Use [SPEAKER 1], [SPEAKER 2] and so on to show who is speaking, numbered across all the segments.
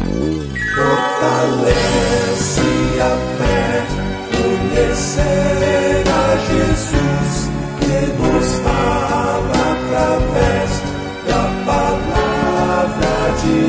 [SPEAKER 1] Fortalece a fé, conhecer a Jesus, que nos fala através da palavra de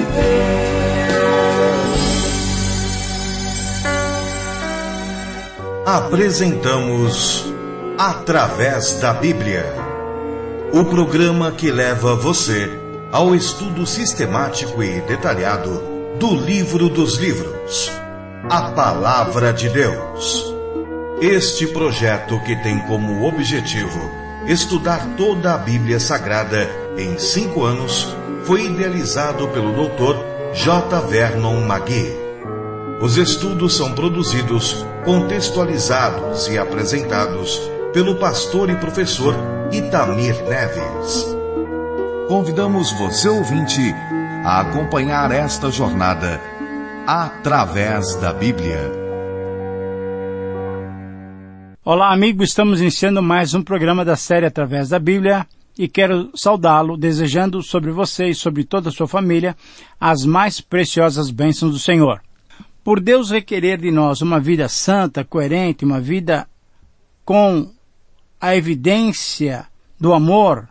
[SPEAKER 1] Deus.
[SPEAKER 2] Apresentamos Através da Bíblia, o programa que leva você ao estudo sistemático e detalhado do livro dos livros, a Palavra de Deus. Este projeto, que tem como objetivo estudar toda a Bíblia Sagrada em 5 anos, foi idealizado pelo Dr. J. Vernon McGee. Os estudos são produzidos, contextualizados e apresentados pelo pastor e professor Itamir Neves. Convidamos você, ouvinte, a acompanhar esta jornada através da Bíblia.
[SPEAKER 3] Olá, amigo, estamos iniciando mais um programa da série Através da Bíblia e quero saudá-lo, desejando sobre você e sobre toda a sua família as mais preciosas bênçãos do Senhor. Por Deus requerer de nós uma vida santa, coerente, uma vida com a evidência do amor,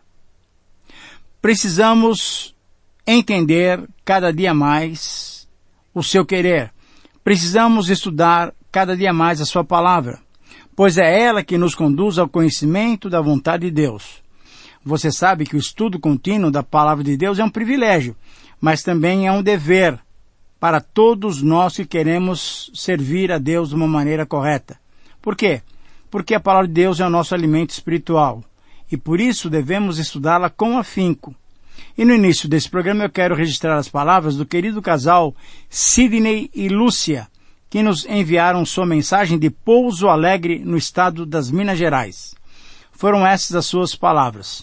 [SPEAKER 3] precisamos entender cada dia mais o seu querer. Precisamos estudar cada dia mais a sua palavra, pois é ela que nos conduz ao conhecimento da vontade de Deus. Você sabe que o estudo contínuo da palavra de Deus é um privilégio, mas também é um dever para todos nós que queremos servir a Deus de uma maneira correta. Por quê? Porque a palavra de Deus é o nosso alimento espiritual, e por isso devemos estudá-la com afinco. E no início desse programa eu quero registrar as palavras do querido casal Sidney e Lúcia, que nos enviaram sua mensagem de Pouso Alegre, no estado das Minas Gerais. Foram essas as suas palavras.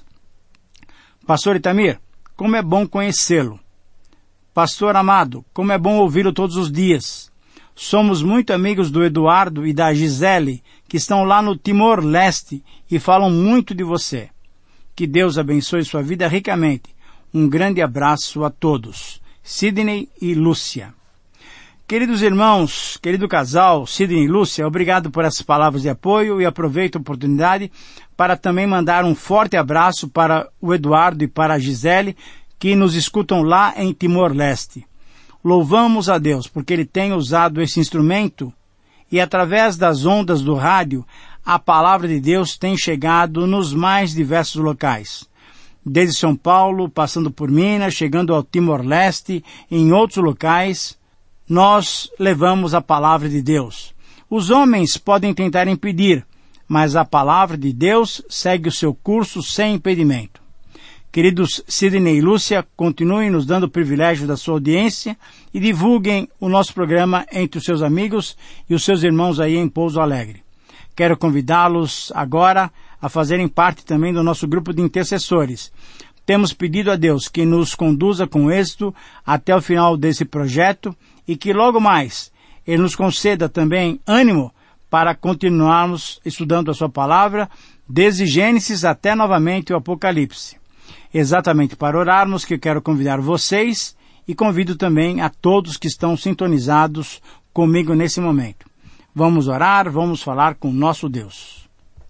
[SPEAKER 3] Pastor Itamir, como é bom conhecê-lo. Pastor amado, como é bom ouvi-lo todos os dias. Somos muito amigos do Eduardo e da Gisele, que estão lá no Timor-Leste e falam muito de você. Que Deus abençoe sua vida ricamente. Um grande abraço a todos. Sidney e Lúcia. Queridos irmãos, querido casal, Sidney e Lúcia, obrigado por essas palavras de apoio e aproveito a oportunidade para também mandar um forte abraço para o Eduardo e para a Gisele, que nos escutam lá em Timor-Leste. Louvamos a Deus porque Ele tem usado esse instrumento e através das ondas do rádio a palavra de Deus tem chegado nos mais diversos locais. Desde São Paulo, passando por Minas, chegando ao Timor-Leste e em outros locais, nós levamos a palavra de Deus. Os homens podem tentar impedir, mas a palavra de Deus segue o seu curso sem impedimento. Queridos Sidney e Lúcia, continuem nos dando o privilégio da sua audiência e divulguem o nosso programa entre os seus amigos e os seus irmãos aí em Pouso Alegre. Quero convidá-los agora a fazerem parte também do nosso grupo de intercessores. Temos pedido a Deus que nos conduza com êxito até o final desse projeto e que logo mais Ele nos conceda também ânimo para continuarmos estudando a sua palavra, desde Gênesis até novamente o Apocalipse. Exatamente para orarmos que eu quero convidar vocês e convido também a todos que estão sintonizados comigo nesse momento. Vamos orar, vamos falar com o nosso Deus.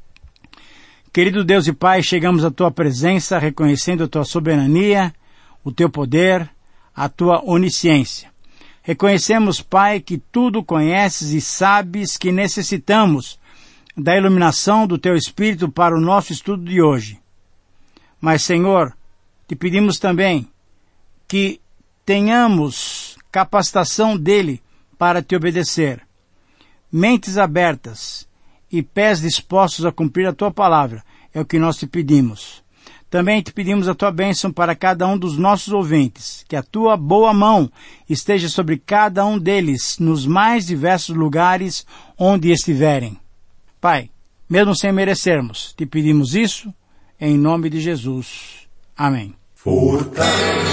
[SPEAKER 3] Querido Deus e Pai, chegamos à Tua presença reconhecendo a Tua soberania, o Teu poder, a Tua onisciência. Reconhecemos, Pai, que tudo conheces e sabes que necessitamos da iluminação do Teu Espírito para o nosso estudo de hoje. Mas, Senhor, te pedimos também que tenhamos capacitação dele para te obedecer, mentes abertas e pés dispostos a cumprir a tua palavra, é o que nós te pedimos. Também te pedimos a tua bênção para cada um dos nossos ouvintes, que a tua boa mão esteja sobre cada um deles, nos mais diversos lugares onde estiverem. Pai, mesmo sem merecermos, te pedimos isso, em nome de Jesus. Amém.
[SPEAKER 1] Fortalece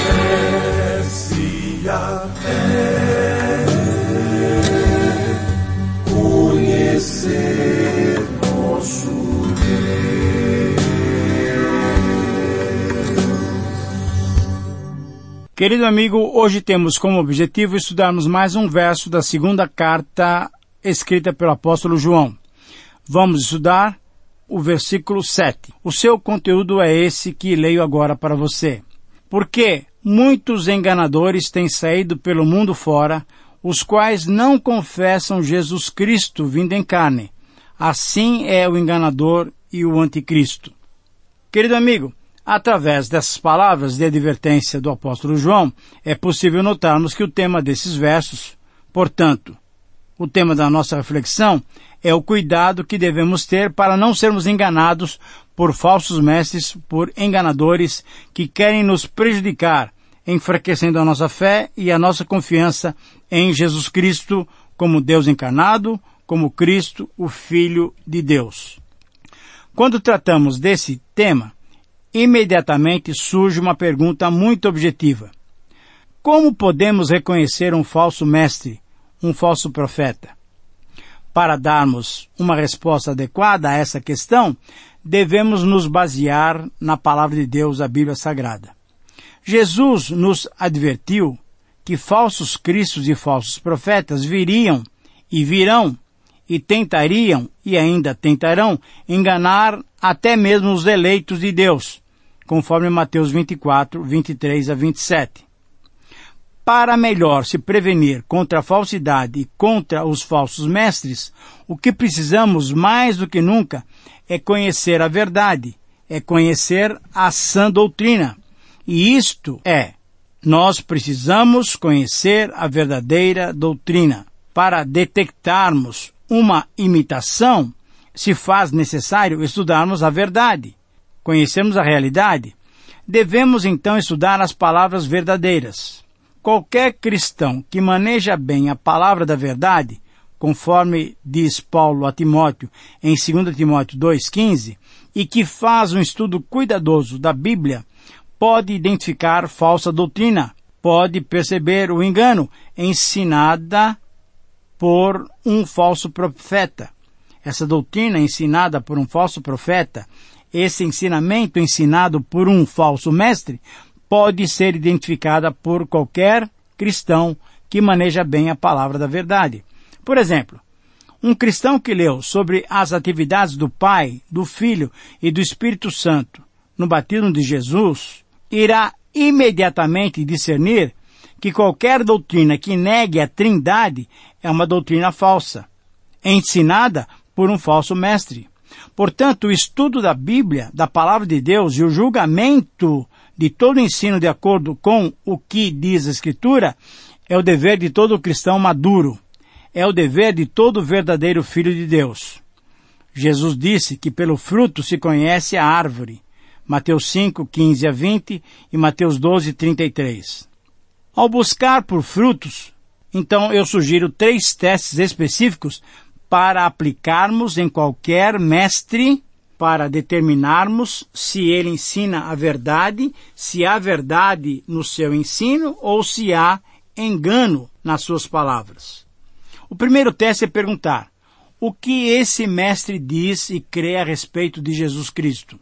[SPEAKER 1] a fé, conhecer nosso Deus.
[SPEAKER 3] Querido amigo, hoje temos como objetivo estudarmos mais um verso da segunda carta escrita pelo apóstolo João. Vamos estudar o versículo 7. O seu conteúdo é esse que leio agora para você. Porque muitos enganadores têm saído pelo mundo fora, os quais não confessam Jesus Cristo vindo em carne. Assim é o enganador e o anticristo. Querido amigo, através dessas palavras de advertência do apóstolo João, é possível notarmos que o tema desses versos, portanto, o tema da nossa reflexão, é o cuidado que devemos ter para não sermos enganados por falsos mestres, por enganadores que querem nos prejudicar, enfraquecendo a nossa fé e a nossa confiança em Jesus Cristo como Deus encarnado, como Cristo, o Filho de Deus. Quando tratamos desse tema, imediatamente surge uma pergunta muito objetiva. Como podemos reconhecer um falso mestre, um falso profeta? Para darmos uma resposta adequada a essa questão, devemos nos basear na Palavra de Deus, a Bíblia Sagrada. Jesus nos advertiu que falsos cristos e falsos profetas viriam e virão e tentariam e ainda tentarão enganar até mesmo os eleitos de Deus, conforme Mateus 24, 23 a 27. Para melhor se prevenir contra a falsidade e contra os falsos mestres, o que precisamos mais do que nunca é conhecer a verdade, é conhecer a sã doutrina. E isto é, nós precisamos conhecer a verdadeira doutrina. Para detectarmos uma imitação, se faz necessário estudarmos a verdade, conhecermos a realidade. Devemos então estudar as palavras verdadeiras. Qualquer cristão que maneja bem a palavra da verdade, conforme diz Paulo a Timóteo em 2 Timóteo 2,15, e que faz um estudo cuidadoso da Bíblia, pode identificar falsa doutrina, pode perceber o engano ensinada por um falso profeta. Essa doutrina ensinada por um falso profeta, esse ensinamento ensinado por um falso mestre, pode ser identificada por qualquer cristão que maneja bem a palavra da verdade. Por exemplo, um cristão que leu sobre as atividades do Pai, do Filho e do Espírito Santo no batismo de Jesus, irá imediatamente discernir que qualquer doutrina que negue a Trindade é uma doutrina falsa, ensinada por um falso mestre. Portanto, o estudo da Bíblia, da Palavra de Deus e o julgamento de todo o ensino de acordo com o que diz a Escritura é o dever de todo cristão maduro, é o dever de todo verdadeiro filho de Deus. Jesus disse que pelo fruto se conhece a árvore, Mateus 5, 15 a 20 e Mateus 12, 33. Ao buscar por frutos, então eu sugiro 3 testes específicos para aplicarmos em qualquer mestre, para determinarmos se ele ensina a verdade, se há verdade no seu ensino ou se há engano nas suas palavras. O primeiro teste é perguntar: o que esse mestre diz e crê a respeito de Jesus Cristo?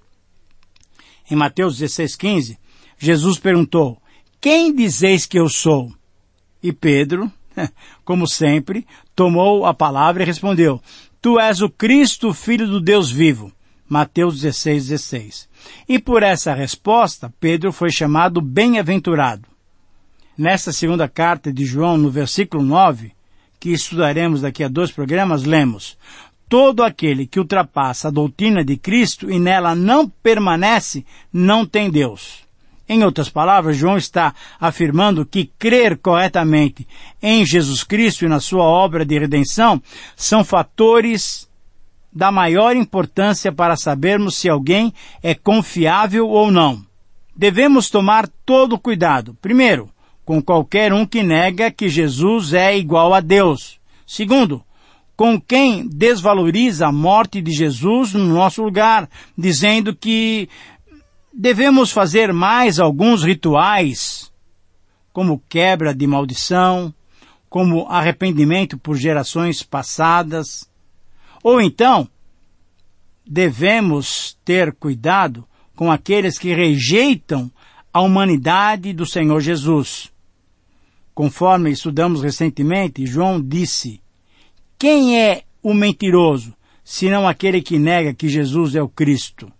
[SPEAKER 3] Em Mateus 16,15, Jesus perguntou: quem dizeis que eu sou? E Pedro, como sempre, tomou a palavra e respondeu: tu és o Cristo, filho do Deus vivo. Mateus 16,16. E por essa resposta, Pedro foi chamado bem-aventurado. Nesta segunda carta de João, no versículo 9, que estudaremos daqui a 2 programas, lemos: todo aquele que ultrapassa a doutrina de Cristo e nela não permanece, não tem Deus. Em outras palavras, João está afirmando que crer corretamente em Jesus Cristo e na sua obra de redenção são fatores da maior importância para sabermos se alguém é confiável ou não. Devemos tomar todo cuidado, primeiro, com qualquer um que nega que Jesus é igual a Deus. Segundo, com quem desvaloriza a morte de Jesus no nosso lugar, dizendo que devemos fazer mais alguns rituais, como quebra de maldição, como arrependimento por gerações passadas. Ou então, devemos ter cuidado com aqueles que rejeitam a humanidade do Senhor Jesus. Conforme estudamos recentemente, João disse: quem é o mentiroso, senão aquele que nega que Jesus é o Cristo?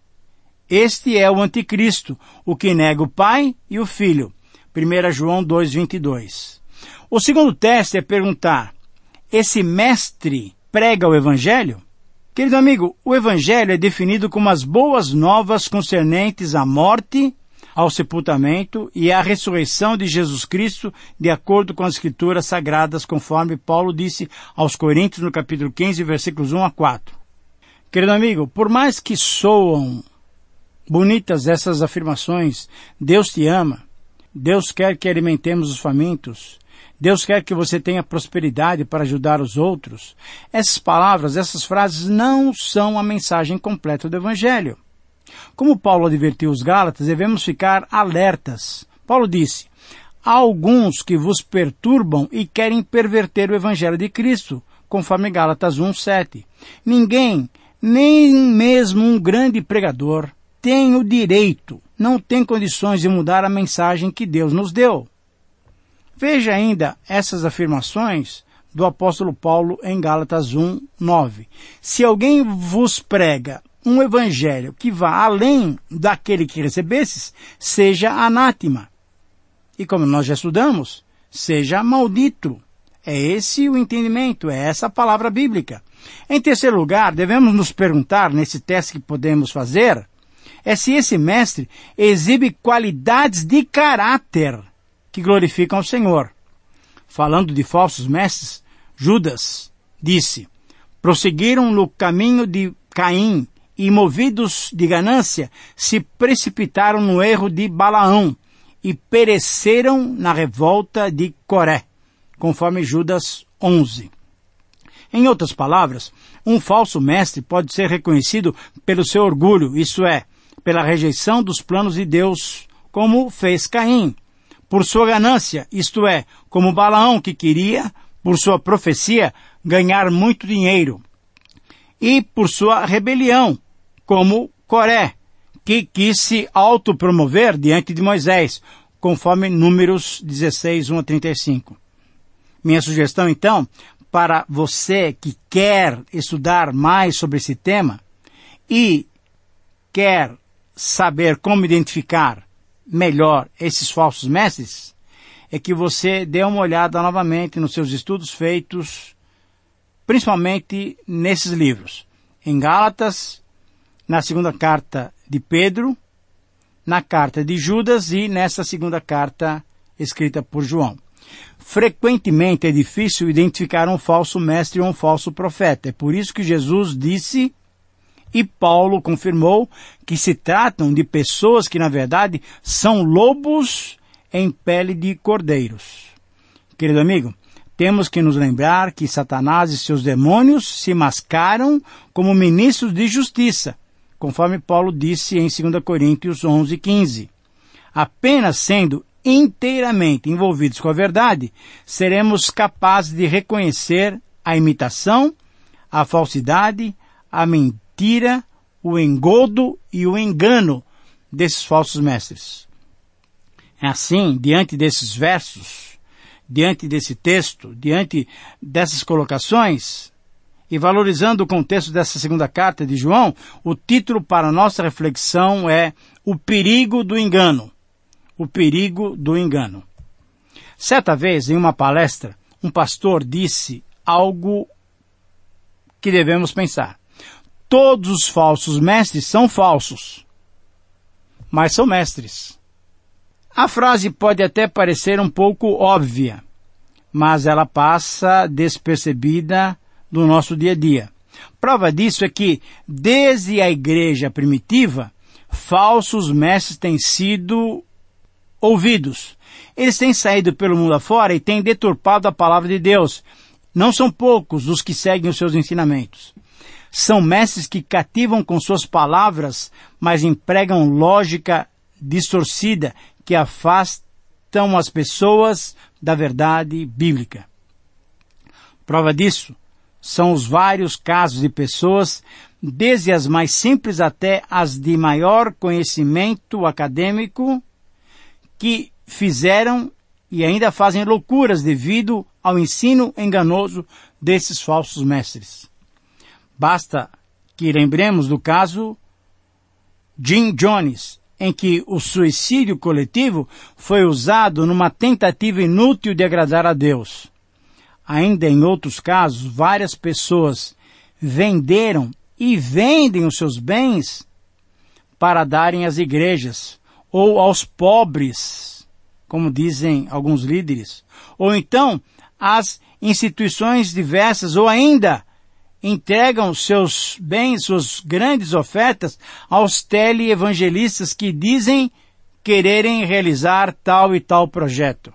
[SPEAKER 3] Este é o anticristo, o que nega o Pai e o Filho. 1 João 2:22. O segundo teste é perguntar: esse mestre prega o Evangelho? Querido amigo, o Evangelho é definido como as boas novas concernentes à morte, ao sepultamento e à ressurreição de Jesus Cristo, de acordo com as Escrituras Sagradas, conforme Paulo disse aos Coríntios no capítulo 15, versículos 1 a 4. Querido amigo, por mais que soam bonitas essas afirmações, Deus te ama, Deus quer que alimentemos os famintos, Deus quer que você tenha prosperidade para ajudar os outros. Essas palavras, essas frases não são a mensagem completa do Evangelho. Como Paulo advertiu os Gálatas, devemos ficar alertas. Paulo disse: há alguns que vos perturbam e querem perverter o Evangelho de Cristo, conforme Gálatas 1:7. Ninguém, nem mesmo um grande pregador, tem o direito, não tem condições de mudar a mensagem que Deus nos deu. Veja ainda essas afirmações do apóstolo Paulo em Gálatas 1:9. Se alguém vos prega um evangelho que vá além daquele que recebestes, seja anátema. E como nós já estudamos, seja maldito. É esse o entendimento, é essa a palavra bíblica. Em terceiro lugar, devemos nos perguntar, nesse teste que podemos fazer, é se esse mestre exibe qualidades de caráter que glorificam ao Senhor. Falando de falsos mestres, Judas disse: prosseguiram no caminho de Caim e, movidos de ganância, se precipitaram no erro de Balaão e pereceram na revolta de Coré, conforme Judas 11. Em outras palavras, um falso mestre pode ser reconhecido pelo seu orgulho, isto é, pela rejeição dos planos de Deus, como fez Caim, por sua ganância, isto é, como Balaão, que queria, por sua profecia, ganhar muito dinheiro, e por sua rebelião, como Coré, que quis se autopromover diante de Moisés, conforme Números 16, 1 a 35. Minha sugestão, então, para você que quer estudar mais sobre esse tema e quer saber como identificar melhor esses falsos mestres, é que você dê uma olhada novamente nos seus estudos feitos, principalmente nesses livros, em Gálatas, na segunda carta de Pedro, na carta de Judas e nessa segunda carta escrita por João. Frequentemente é difícil identificar um falso mestre ou um falso profeta. É por isso que Jesus disse, e Paulo confirmou, que se tratam de pessoas que, na verdade, são lobos em pele de cordeiros. Querido amigo, temos que nos lembrar que Satanás e seus demônios se mascaram como ministros de justiça, conforme Paulo disse em 2 Coríntios 11:15. Apenas sendo inteiramente envolvidos com a verdade, seremos capazes de reconhecer a imitação, a falsidade, a mentira, o engodo e o engano desses falsos mestres. Assim, diante desses versos, diante desse texto, diante dessas colocações, e valorizando o contexto dessa segunda carta de João, o título para a nossa reflexão é O Perigo do Engano. O perigo do engano. Certa vez, em uma palestra, um pastor disse algo que devemos pensar. Todos os falsos mestres são falsos, mas são mestres. A frase pode até parecer um pouco óbvia, mas ela passa despercebida no nosso dia a dia. Prova disso é que, desde a igreja primitiva, falsos mestres têm sido ouvidos. Eles têm saído pelo mundo afora e têm deturpado a palavra de Deus. Não são poucos os que seguem os seus ensinamentos. São mestres que cativam com suas palavras, mas empregam lógica distorcida que afastam as pessoas da verdade bíblica. Prova disso são os vários casos de pessoas, desde as mais simples até as de maior conhecimento acadêmico, que fizeram e ainda fazem loucuras devido ao ensino enganoso desses falsos mestres. Basta que lembremos do caso Jim Jones, em que o suicídio coletivo foi usado numa tentativa inútil de agradar a Deus. Ainda em outros casos, várias pessoas venderam e vendem os seus bens para darem às igrejas ou aos pobres, como dizem alguns líderes, ou então às instituições diversas, ou ainda entregam seus bens, suas grandes ofertas aos teleevangelistas que dizem quererem realizar tal e tal projeto.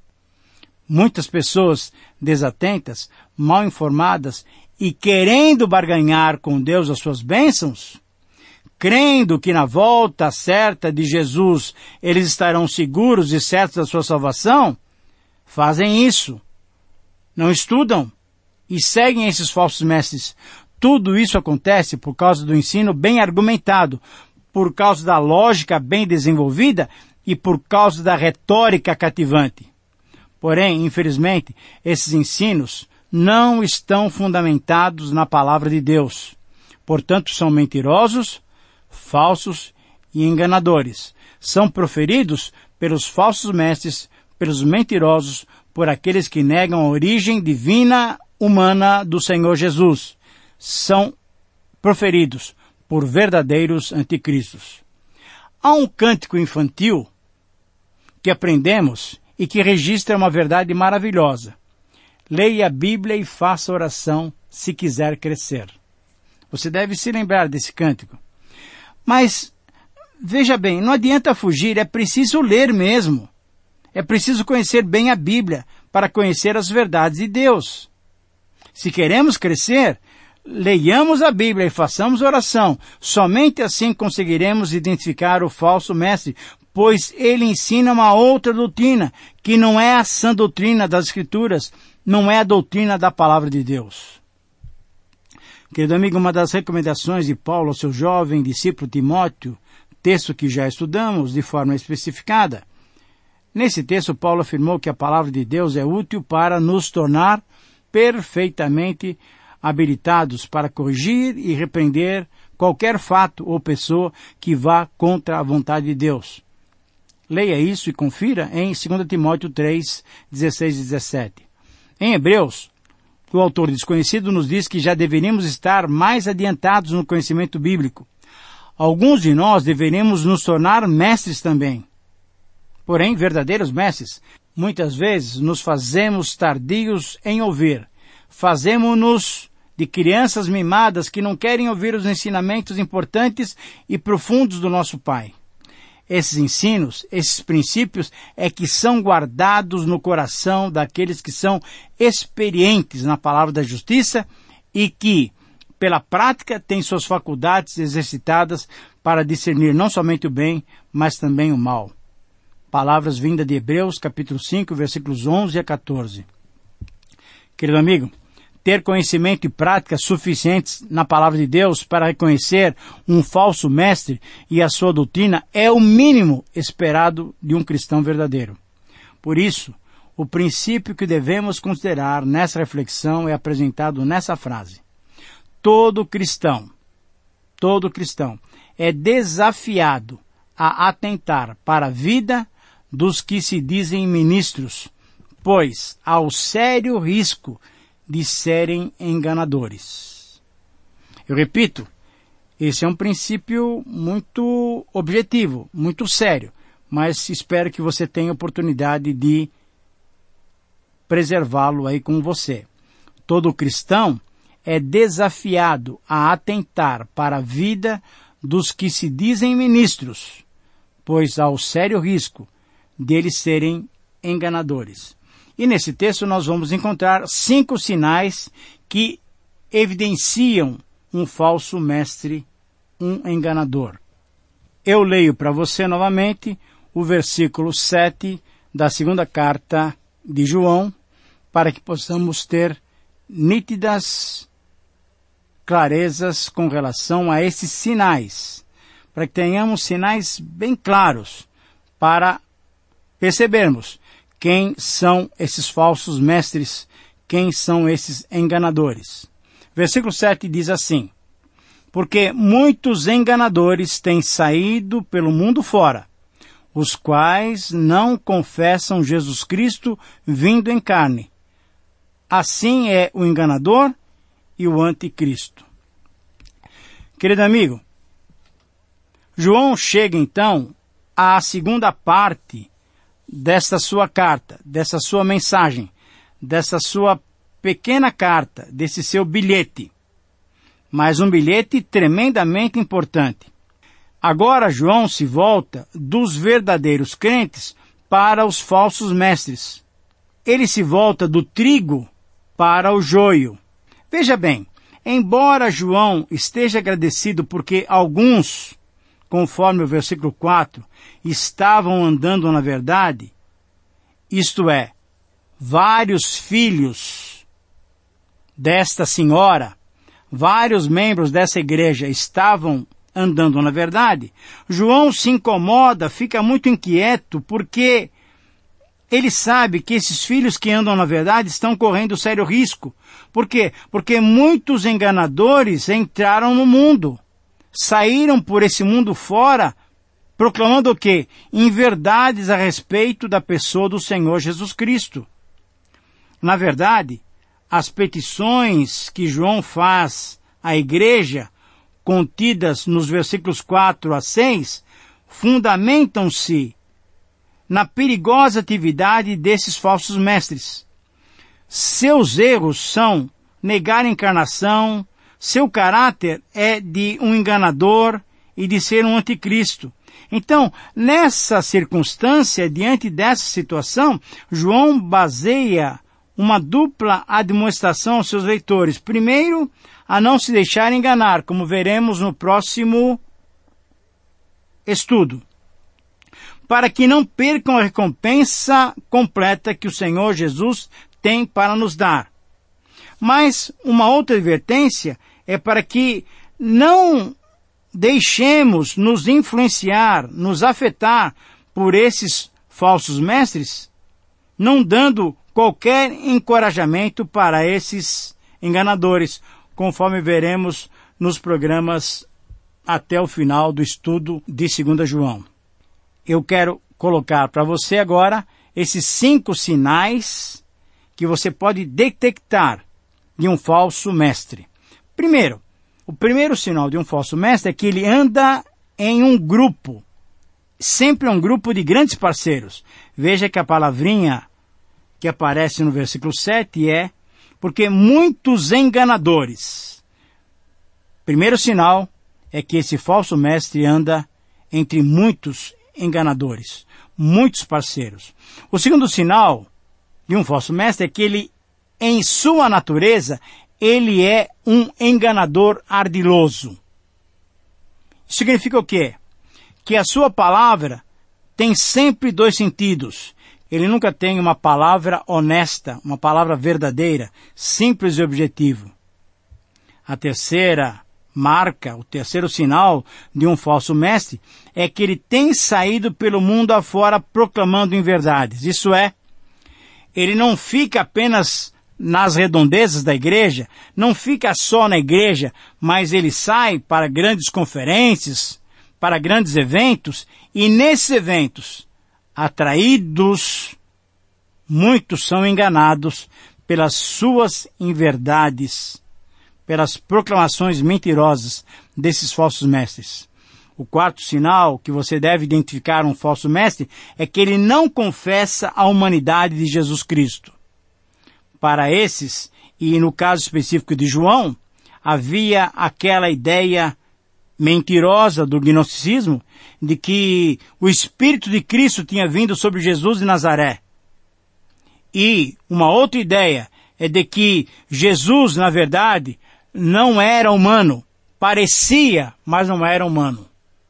[SPEAKER 3] Muitas pessoas desatentas, mal informadas e querendo barganhar com Deus as suas bênçãos, crendo que na volta certa de Jesus eles estarão seguros e certos da sua salvação, fazem isso. Não estudam e seguem esses falsos mestres. Tudo isso acontece por causa do ensino bem argumentado, por causa da lógica bem desenvolvida e por causa da retórica cativante. Porém, infelizmente, esses ensinos não estão fundamentados na palavra de Deus. Portanto, são mentirosos, falsos e enganadores. São proferidos pelos falsos mestres, pelos mentirosos, por aqueles que negam a origem divina humana do Senhor Jesus. São proferidos por verdadeiros anticristos. Há um cântico infantil que aprendemos e que registra uma verdade maravilhosa. Leia a Bíblia e faça oração se quiser crescer. Você deve se lembrar desse cântico. Mas, veja bem, não adianta fugir, é preciso ler mesmo. É preciso conhecer bem a Bíblia para conhecer as verdades de Deus. Se queremos crescer, leiamos a Bíblia e façamos oração. Somente assim conseguiremos identificar o falso mestre, pois ele ensina uma outra doutrina, que não é a sã doutrina das Escrituras, não é a doutrina da Palavra de Deus. Querido amigo, uma das recomendações de Paulo ao seu jovem discípulo Timóteo, texto que já estudamos de forma especificada. Nesse texto, Paulo afirmou que a Palavra de Deus é útil para nos tornar perfeitamente habilitados para corrigir e repreender qualquer fato ou pessoa que vá contra a vontade de Deus. Leia isso e confira em 2 Timóteo 3, 16 e 17. Em Hebreus, o autor desconhecido nos diz que já deveríamos estar mais adiantados no conhecimento bíblico. Alguns de nós deveríamos nos tornar mestres também. Porém, verdadeiros mestres, muitas vezes nos fazemos tardios em ouvir. Fazemos-nos de crianças mimadas que não querem ouvir os ensinamentos importantes e profundos do nosso Pai. Esses ensinos, esses princípios, é que são guardados no coração daqueles que são experientes na palavra da justiça e que, pela prática, têm suas faculdades exercitadas para discernir não somente o bem, mas também o mal. Palavras vindas de Hebreus, capítulo 5, versículos 11 a 14. Querido amigo, ter conhecimento e prática suficientes na palavra de Deus para reconhecer um falso mestre e a sua doutrina é o mínimo esperado de um cristão verdadeiro. Por isso, o princípio que devemos considerar nessa reflexão é apresentado nessa frase. Todo cristão é desafiado a atentar para a vida dos que se dizem ministros, pois há o sério risco de serem enganadores. Eu repito, esse é um princípio muito objetivo, muito sério, mas espero que você tenha oportunidade de preservá-lo aí com você. Todo cristão é desafiado a atentar para a vida dos que se dizem ministros, pois há o sério risco deles serem enganadores. E nesse texto nós vamos encontrar 5 sinais que evidenciam um falso mestre, um enganador. Eu leio para você novamente o versículo 7 da segunda carta de João, para que possamos ter nítidas clarezas com relação a esses sinais, para que tenhamos sinais bem claros para percebermos quem são esses falsos mestres, quem são esses enganadores. Versículo 7 diz assim: porque muitos enganadores têm saído pelo mundo fora, os quais não confessam Jesus Cristo vindo em carne. Assim é o enganador e o anticristo. Querido amigo, João chega então à segunda parte desta sua carta, dessa sua mensagem, dessa sua pequena carta, desse seu bilhete. Mas um bilhete tremendamente importante. Agora João se volta dos verdadeiros crentes para os falsos mestres. Ele se volta do trigo para o joio. Veja bem, embora João esteja agradecido porque alguns, conforme o versículo 4, estavam andando na verdade, isto é, vários filhos desta senhora, vários membros dessa igreja estavam andando na verdade, João se incomoda, fica muito inquieto, porque ele sabe que esses filhos que andam na verdade estão correndo sério risco. Por quê? Porque muitos enganadores entraram no mundo, saíram por esse mundo fora, proclamando o quê? Inverdades a respeito da pessoa do Senhor Jesus Cristo. Na verdade, as petições que João faz à igreja, contidas nos versículos 4 a 6, fundamentam-se na perigosa atividade desses falsos mestres. Seus erros são negar a encarnação, seu caráter é de um enganador e de ser um anticristo. Então, nessa circunstância, diante dessa situação, João baseia uma dupla admoestação aos seus leitores. Primeiro, a não se deixar enganar, como veremos no próximo estudo, para que não percam a recompensa completa que o Senhor Jesus tem para nos dar. Mas uma outra advertência é para que não deixemos nos influenciar, nos afetar por esses falsos mestres, não dando qualquer encorajamento para esses enganadores, conforme veremos nos programas até o final do estudo de 2 João. Eu quero colocar para você agora esses 5 sinais que você pode detectar de um falso mestre. Primeiro, o primeiro sinal de um falso mestre é que ele anda em um grupo, sempre um grupo de grandes parceiros. Veja que a palavrinha que aparece no versículo 7 é porque muitos enganadores. Primeiro sinal é que esse falso mestre anda entre muitos enganadores, muitos parceiros. O segundo sinal de um falso mestre é que ele, em sua natureza, ele é um enganador ardiloso. Isso significa o quê? Que a sua palavra tem sempre 2 sentidos. Ele nunca tem uma palavra honesta, uma palavra verdadeira, simples e objetivo. A terceira marca, o terceiro sinal de um falso mestre é que ele tem saído pelo mundo afora proclamando inverdades. Isso é, ele não fica apenas nas redondezas da igreja, não fica só na igreja, mas ele sai para grandes conferências, para grandes eventos, e nesses eventos, atraídos, muitos são enganados pelas suas inverdades, pelas proclamações mentirosas desses falsos mestres. O quarto sinal que você deve identificar um falso mestre é que ele não confessa a humanidade de Jesus Cristo. Para esses, e no caso específico de João, havia aquela ideia mentirosa do gnosticismo de que o Espírito de Cristo tinha vindo sobre Jesus de Nazaré. E uma outra ideia é de que Jesus, na verdade, não era humano. Parecia, mas não era humano.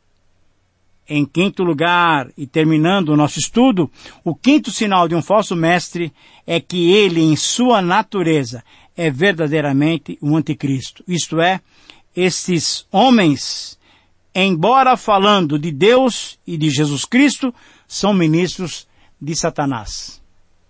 [SPEAKER 3] Em quinto lugar, e terminando o nosso estudo, o quinto sinal de um falso mestre é que ele, em sua natureza, é verdadeiramente um anticristo. Isto é, esses homens, embora falando de Deus e de Jesus Cristo, são ministros de Satanás.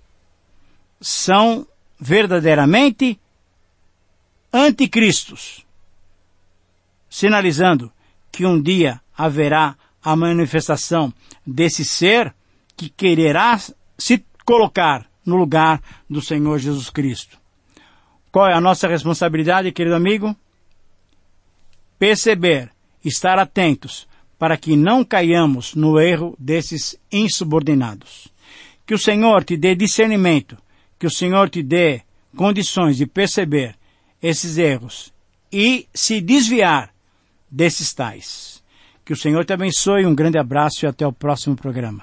[SPEAKER 3] São verdadeiramente anticristos, sinalizando que um dia haverá a manifestação desse ser que quererá se colocar no lugar do Senhor Jesus Cristo. Qual é a nossa responsabilidade, querido amigo? Perceber, estar atentos, para que não caiamos no erro desses insubordinados. Que o Senhor te dê discernimento, que o Senhor te dê condições de perceber esses erros e se desviar desses tais. Que o Senhor te abençoe, um grande abraço e até o próximo programa.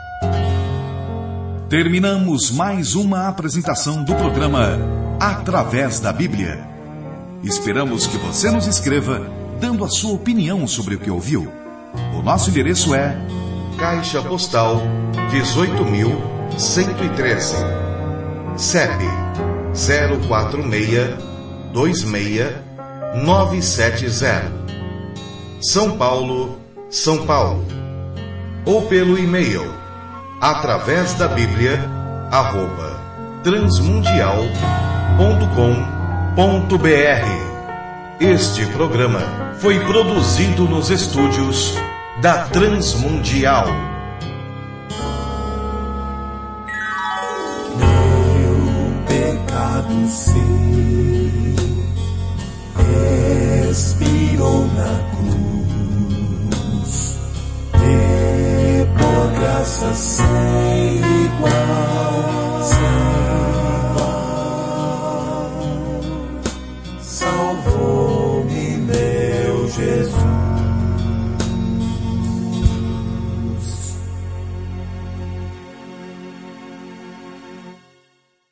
[SPEAKER 2] Terminamos mais uma apresentação do programa Através da Bíblia. Esperamos que você nos escreva, dando a sua opinião sobre o que ouviu. O nosso endereço é Caixa Postal 18.113, CEP 04626-970, São Paulo, São Paulo. Ou pelo e-mail através da Bíblia @transmundial.com.br. Este programa foi produzido nos estúdios da Transmundial.
[SPEAKER 1] Meu pecado sim expirou na cruz, e por graça sem igual